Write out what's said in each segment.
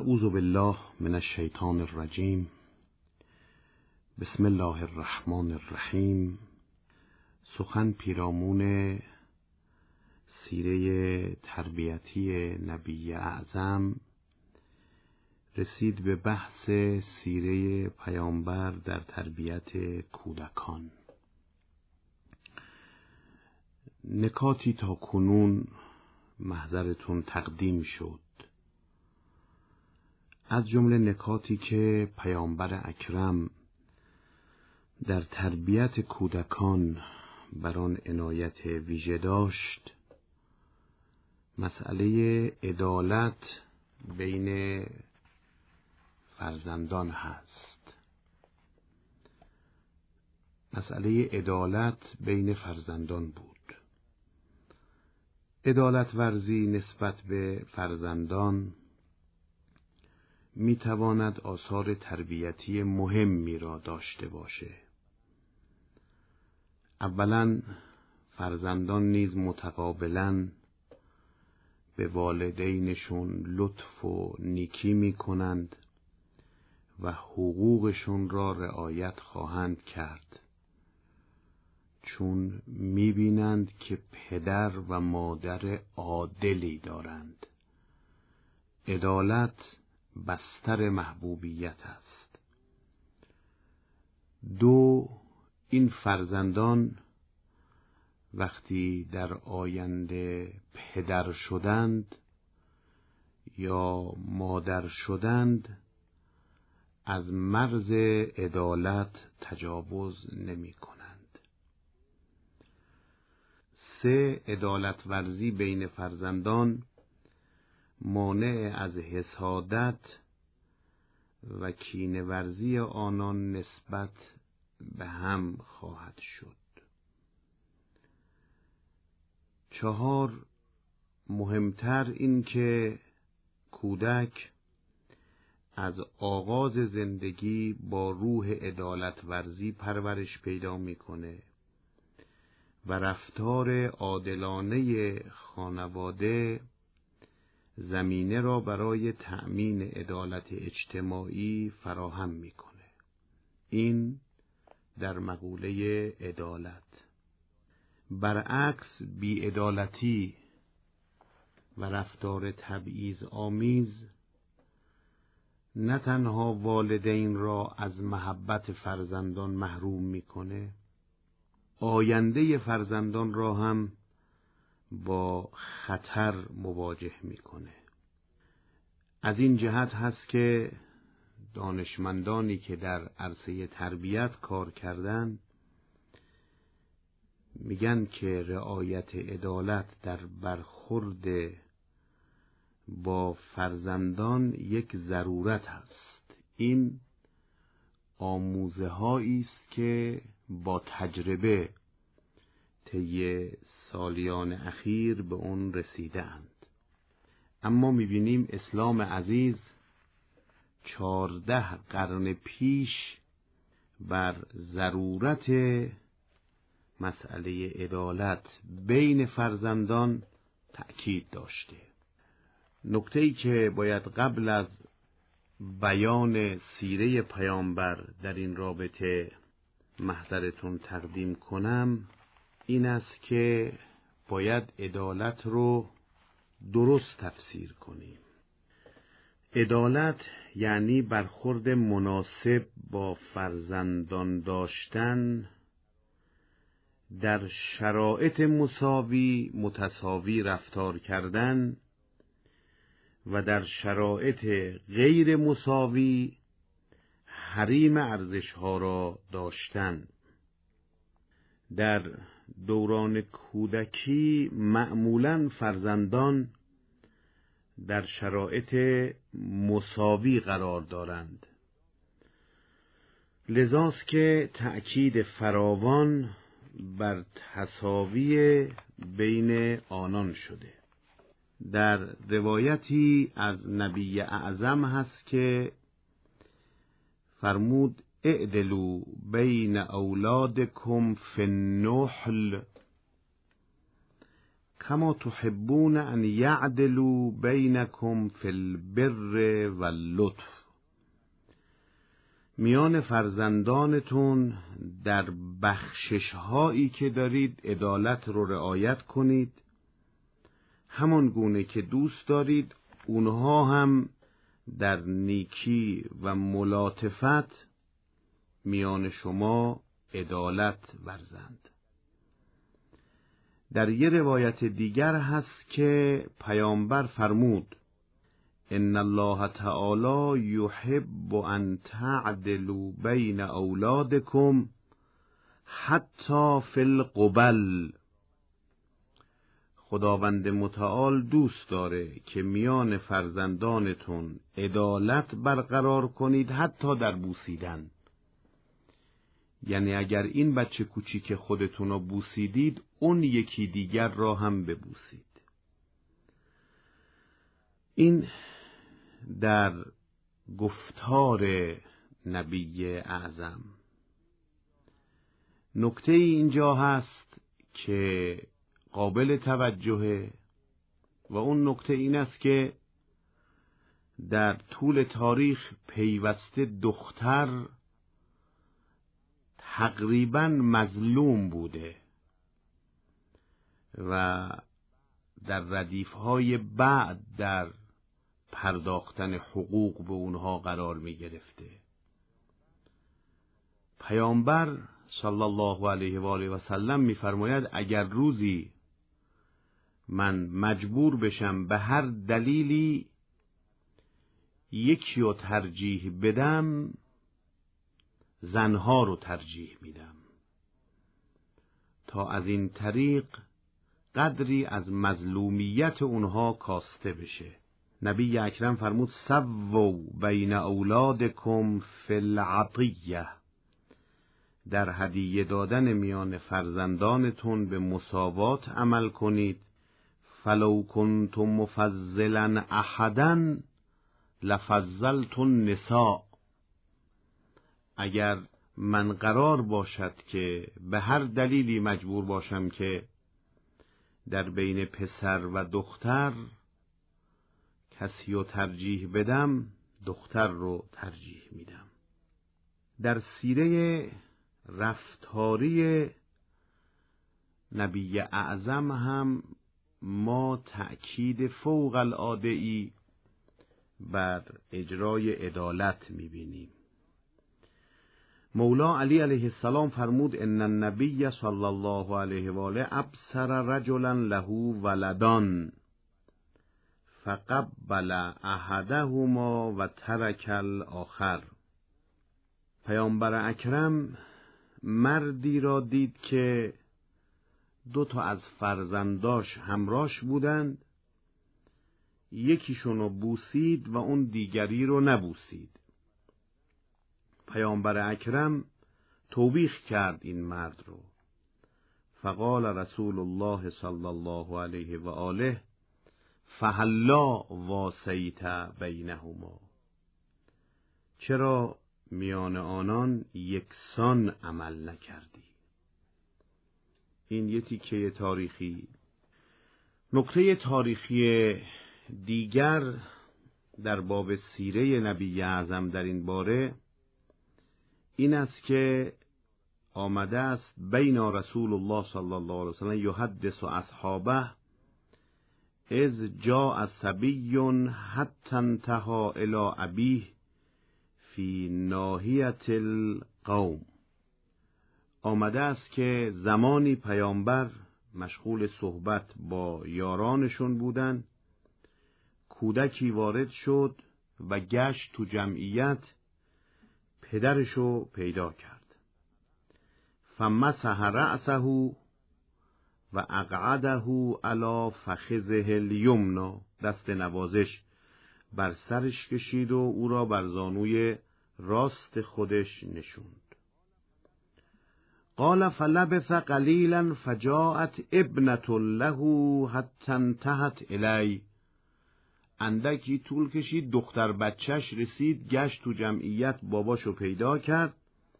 اعوذ بالله من الشیطان الرجیم. بسم الله الرحمن الرحیم. سخن پیرامون سیره تربیتی نبی اعظم رسید به بحث سیره پیامبر در تربیت کودکان. نکاتی تا کنون محضرتون تقدیم شد، از جمله نکاتی که پیامبر اکرم در تربیت کودکان بر آن عنایت ویژه داشت، مسئله عدالت بین فرزندان هست. مسئله عدالت بین فرزندان بود. عدالت ورزی نسبت به فرزندان می تواند آثار تربیتی مهمی را داشته باشه. اولاً فرزندان نیز متقابلاً به والدینشون لطف و نیکی می کنند و حقوقشون را رعایت خواهند کرد، چون می بینند که پدر و مادر عادلی دارند. عدالت بستر محبوبیت است. دو، این فرزندان وقتی در آینده پدر شدند یا مادر شدند از مرز عدالت تجاوز نمی کنند. سه، عدالت ورزی بین فرزندان مانع از حسادت و کینه ورزی آنان نسبت به هم خواهد شد. چهار، مهمتر این که کودک از آغاز زندگی با روح عدالت ورزی پرورش پیدا میکنه و رفتار عادلانه خانواده زمینه را برای تأمین عدالت اجتماعی فراهم میکنه. این در مقوله عدالت. برعکس بی‌عدالتی و رفتار تبعیض آمیز نه تنها والدین را از محبت فرزندان محروم میکنه، آینده فرزندان را هم با خطر مواجه میکنه. از این جهت هست که دانشمندانی که در عرصه تربیت کار کردن میگن که رعایت عدالت در برخورد با فرزندان یک ضرورت هست. این آموزه هایی است که با تجربه طی سالیان اخیر به اون رسیده اند. اما میبینیم اسلام عزیز 14 قرن پیش بر ضرورت مسئله عدالت بین فرزندان تأکید داشته. نکته‌ای که باید قبل از بیان سیره پیامبر در این رابطه محضرتون تقدیم کنم این است که باید عدالت رو درست تفسیر کنیم. عدالت یعنی برخورد مناسب با فرزندان داشتن، در شرایط مساوی متساوی رفتار کردن و در شرایط غیر مساوی حریم ارزش‌ها را داشتن. در دوران کودکی معمولاً فرزندان در شرایط مساوی قرار دارند، لذاست که تأکید فراوان بر تساوی بین آنان شده. در روایتی از نبی اعظم هست که فرمود اعدلوا بین اولادکم فی النحل کما تحبون ان یعدلوا بینکم فی البر واللطف. میان فرزندانتون در بخشش هایی که دارید عدالت رو رعایت کنید، همان گونه که دوست دارید اونها هم در نیکی و ملاطفت میان شما عدالت ورزند. در یه روایت دیگر هست که پیامبر فرمود ان الله تعالی یحب ان تعدلوا بین اولادکم حتی فی القبل. خداوند متعال دوست داره که میان فرزندانتون عدالت برقرار کنید حتی در بوسیدن. یعنی اگر این بچه کوچیک خودتون رو بوسیدید، اون یکی دیگر را هم ببوسید. این در گفتار نبی اعظم. نکته اینجا هست که قابل توجهه و اون نکته این است که در طول تاریخ پیوسته دختر تقریباً مظلوم بوده و در ردیف‌های بعد در پرداختن حقوق به اونها قرار می گرفته. پیامبر صلی الله علیه و آله و سلم می فرماید اگر روزی من مجبور بشم به هر دلیلی یکی رو ترجیح بدم، زنها رو ترجیح میدم تا از این طریق قدری از مظلومیت اونها کاسته بشه. نبی اکرم فرمود سووا بین اولادکم فی العطیه. در هدیه دادن میان فرزندانتون به مساوات عمل کنید. فلو کنتم مفضلا احدا لفضلت النساء. اگر من قرار باشد که به هر دلیلی مجبور باشم که در بین پسر و دختر کسی رو ترجیح بدم، دختر رو ترجیح میدم. در سیره رفتاری نبی اعظم هم ما تأکید فوق العاده‌ای بر اجرای عدالت میبینیم. مولا علی علیه السلام فرمود ان النبی صلی الله علیه و آله ابصر رجلا له ولدان فقبل احدهما و ترک الاخر. پیامبر اکرم مردی را دید که 2 از فرزنداش همراهش بودند، یکیشون رو بوسید و اون دیگری رو نبوسید. پیامبر اکرم توبیخ کرد این مرد رو. فقال رسول الله صلی الله علیه و آله فهلا واسیت بینهما. چرا میان آنان یکسان عمل نکردی؟ این یه تیکه تاریخی. نکته تاریخی دیگر در باب سیره نبی اعظم در این باره این است که آمده است بین رسول الله صلی الله علیه وسلم یحدث اصحابه اذ جاء صبی حتی انتهى الی ابیه فی ناحیة القوم. آمده است که زمانی پیامبر مشغول صحبت با یارانشون بودند، کودکی وارد شد و گشت تو جمعیت، پدرشو پیدا کرد. فمسح رأسه و اقعده علی فخذه الیمنا. دست نوازش بر سرش کشید و او را بر زانوی راست خودش نشوند. قال فلبث قلیلا فجاءت ابنة له حتی انتهت الی. اندکی طول کشید، دختر بچهش رسید، گشت تو جمعیت، باباشو پیدا کرد.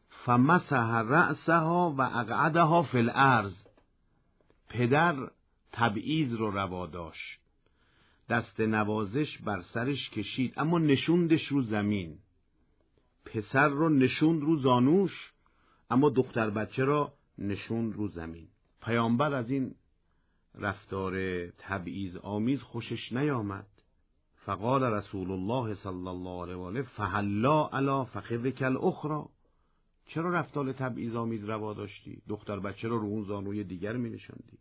فمسح رأسها و اقعدها فی الارض. پدر تبعیض رو روا داشت، دست نوازش بر سرش کشید، اما نشوندش رو زمین. پسر رو نشوند رو زانوش، اما دختر بچه را نشوند رو زمین. پیامبر از این رفتار تبعیض آمیز خوشش نیامد. فقال رسول الله صلی الله علیه و آله فهلا علی فخذک الاخری، چرا رفتار تبعیض آمیز روا داشتی؟ دختر بچه رو اون زانوی دیگر می نشاندی.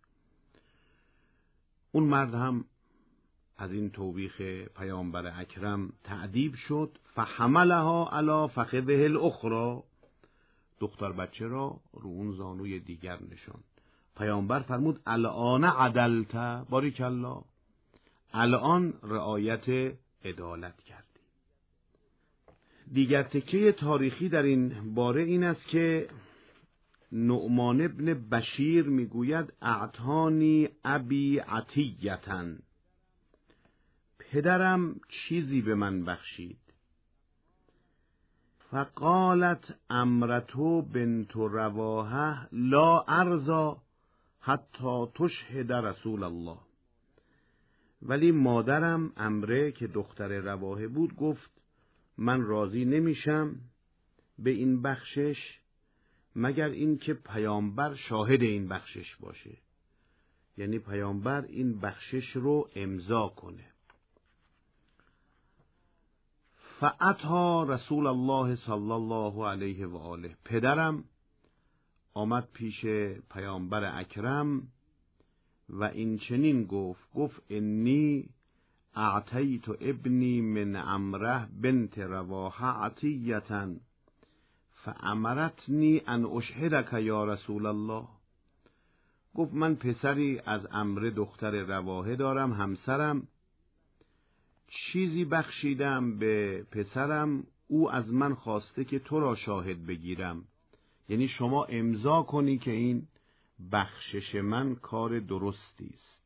اون مرد هم از این توبیخ پیامبر اکرم تعدیب شد. فحملها علی فخذه الاخری، دختر بچه را رو اون زانوی دیگر نشاند. پیامبر فرمود الان عدلت، بارک الله، الان رعایت عدالت کردی. دیگر تکه تاریخی در این باره این است که نعمان ابن بشیر میگوید اعطانی ابی عطیةً، پدرم چیزی به من بخشید. فقالت امرته بنت رواحه لا ارضی حتی تشهد رسول الله، ولی مادرم امره که دختر رواحه بود گفت من راضی نمیشم به این بخشش مگر اینکه پیامبر شاهد این بخشش باشه، یعنی پیامبر این بخشش رو امضا کنه. فاتی رسول الله صلی الله علیه و آله، پدرم آمد پیش پیامبر اکرم و این چنین گفت انی اعطیت ابنی من امره بنت رواحه عطیةً فامرتنی ان اشهدک یا رسول الله، گفت من پسری از امره دختر رواحه دارم، همسرم، چیزی بخشیدم به پسرم، او از من خواسته که تو را شاهد بگیرم، یعنی شما امضا کنی که این بخشش من کار درستی است.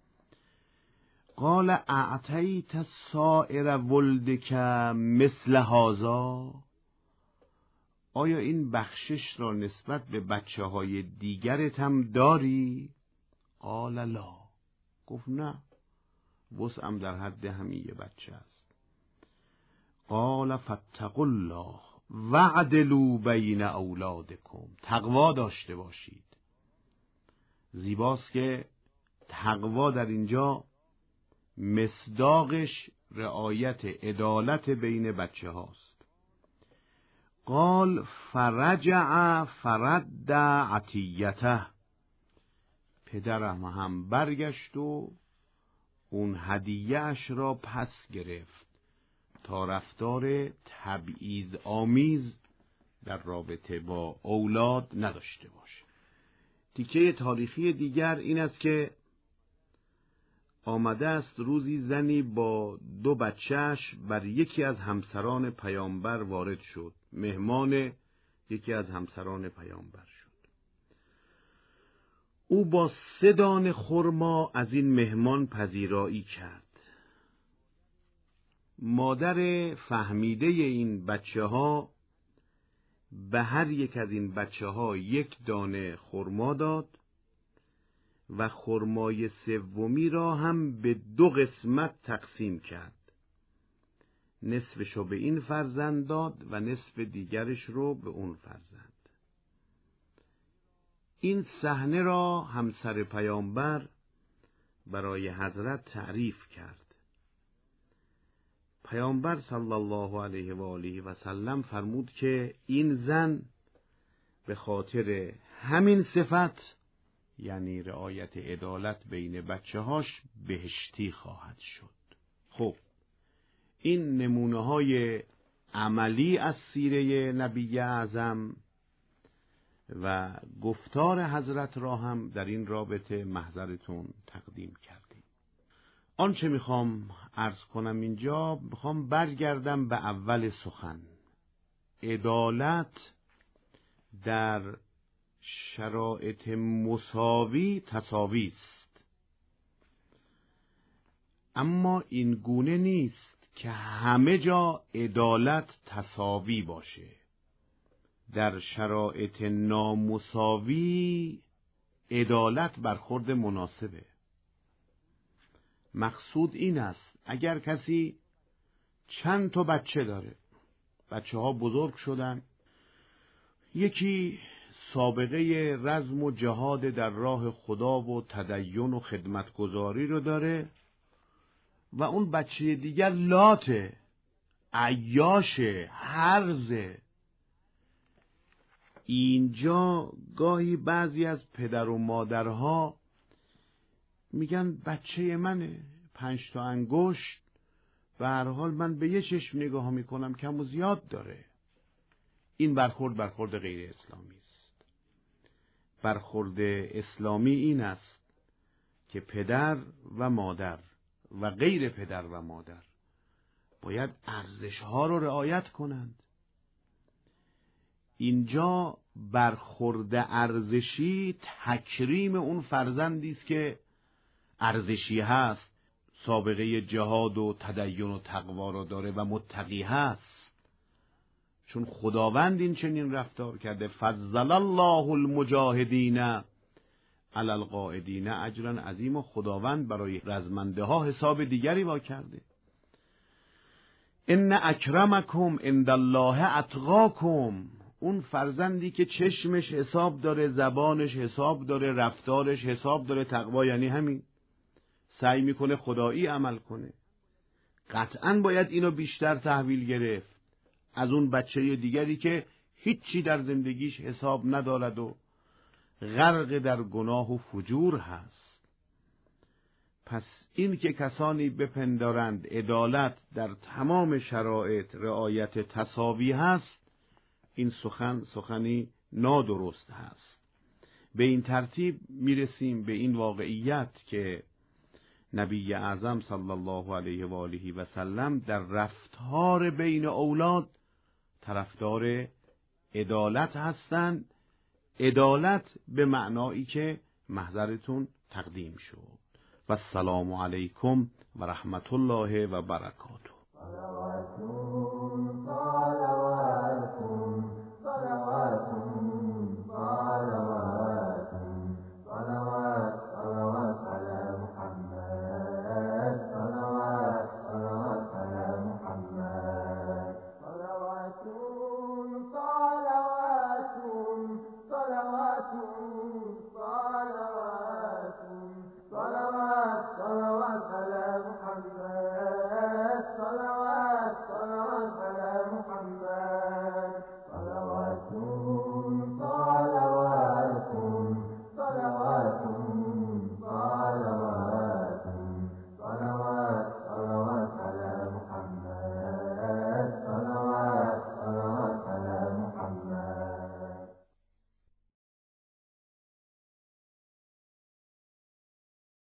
قال اعطیت سائر ولدک مثل هذا، آیا این بخشش را نسبت به بچه های دیگرت هم داری؟ قال لا، گفت نه، وسعم در حد همین یه بچه است. قال فاتقوا الله واعدلوا بین اولادکم، تقوا داشته باشید. زیباست که تقوا در اینجا مصداقش رعایت عدالت بین بچه هاست. قال فرجع فرد عطیته، پدرم هم برگشت و اون هدیه‌اش را پس گرفت تا رفتار تبعیض آمیز در رابطه با اولاد نداشته باشه. تیکه تاریخی دیگر این است که آمده است روزی زنی با 2 بچهش بر یکی از همسران پیامبر وارد شد، مهمان یکی از همسران پیامبر شد. او با 3 دانه خرما از این مهمان پذیرایی کرد. مادر فهمیده این بچه ها به هر یک از این بچه ها 1 دانه خرما داد و خرمای 3 را هم به 2 قسمت تقسیم کرد. نصفشو به این فرزند داد و نصف دیگرش رو به اون فرزند. این صحنه را همسر پیامبر برای حضرت تعریف کرد. پیامبر صلی الله علیه و آله و سلم فرمود که این زن به خاطر همین صفت، یعنی رعایت عدالت بین بچه‌هاش، بهشتی خواهد شد. خب این نمونه‌های عملی از سیره نبی اعظم و گفتار حضرت را هم در این رابطه محضرتون تقدیم کردیم. آنچه میخوام عرض کنم اینجا، میخوام برگردم به اول سخن. عدالت در شرایط مساوی تساوی است، اما این گونه نیست که همه جا عدالت تساوی باشه. در شرایط نامساوی عدالت برخورد مناسبه. مقصود این است اگر کسی چند تا بچه داره، بچه ها بزرگ شدن، یکی سابقه رزم و جهاد در راه خدا و تدین و خدمتگزاری رو داره و اون بچه دیگر لاته، عیاشه، هرزه. اینجا گاهی بعضی از پدر و مادرها میگن بچه منه، 5 تا انگشت، به هر حال من به یه چشم نگاه میکنم، کم و زیاد داره. این برخورد غیر اسلامی است. برخورد اسلامی این است که پدر و مادر و غیر پدر و مادر باید ارزش‌ها رو رعایت کنند. اینجا برخورد ارزشی تکریم اون فرزندی است که ارزشی هست، سابقه جهاد و تدین و تقوا را داره و متقی هست، چون خداوند این چنین رفتار کرده. فضل الله المجاهدین علی القاعدین اجرا عظیم. و خداوند برای رزمنده ها حساب دیگری وا کرده. ان اکرمکم عند الله اتقاکم. اون فرزندی که چشمش حساب داره، زبانش حساب داره، رفتارش حساب داره، تقوا یعنی همین، سعی میکنه خدایی عمل کنه، قطعاً باید اینو بیشتر تحویل گرفت از اون بچه دیگری که هیچی در زندگیش حساب ندارد و غرق در گناه و فجور هست. پس این که کسانی بپندارند عدالت در تمام شرایط رعایت تساوی هست، این سخنی نادرست هست. به این ترتیب میرسیم به این واقعیت که نبی اعظم صلی الله علیه و آله و سلم در رفتار بین اولاد طرفدار عدالت هستند. عدالت به معنایی که محضرتون تقدیم شد. و السلام علیکم و رحمت الله و برکاته.